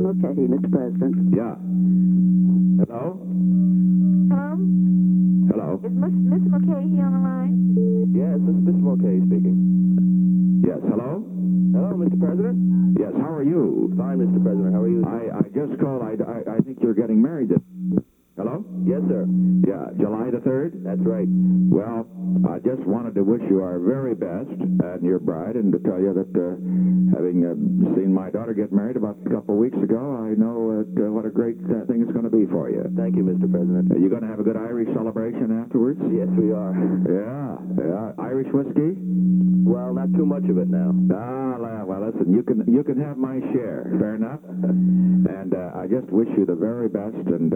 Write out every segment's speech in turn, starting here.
Mulcahy, Mr. President. Yeah. Hello? Hello? Hello? Is Miss Mulcahy on the line? Yes, this is Mr. Mulcahy speaking. Yes, hello? Hello, Mr. President? Yes, how are you? Fine, Mr. President. How are you? I just called. I think you're getting married this. Hello? Yes, sir. Yeah, July the 3rd? That's right. Well, I just wanted to wish you our very best and your bride, and to tell you that having seen my daughter get married about a couple of weeks ago, I know what a great thing it's going to be for you. Thank you, Mr. President. You going to have a good Irish celebration afterwards? Yes, we are. Yeah. Irish whiskey? Well, not too much of it now. Well, listen, you can have my share. Fair enough. And I just wish you the very best. And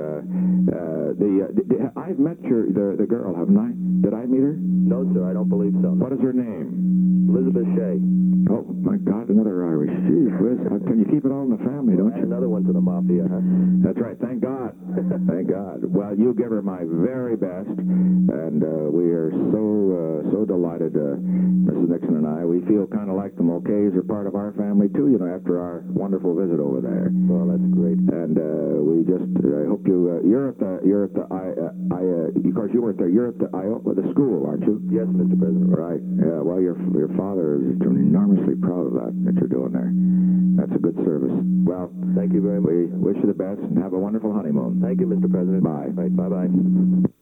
I've met the girl, haven't I? Did I meet her? No, sir, I don't believe so. What is her name? Elizabeth Shea. Oh my God, another Irish. Gee whiz. Can you keep it all in the family, don't you? Another one to the mafia, huh? That's right. Thank God. Thank God. Well, you give her my very best, and we are so delighted, Mrs. Nixon and I. We feel kind of like the Mulcahy's are part of our family too, after our wonderful visit over there. Well, that's great. And we just, I hope you're at the, of course you weren't there. You're at the school, aren't you? Yes, Mr. President. Right. Yeah. Well, your father is enormously proud of that you're doing there. That's a good service. Well, thank you very much. We wish you the best and have a wonderful honeymoon. Thank you, Mr. President. Bye. Right, bye-bye.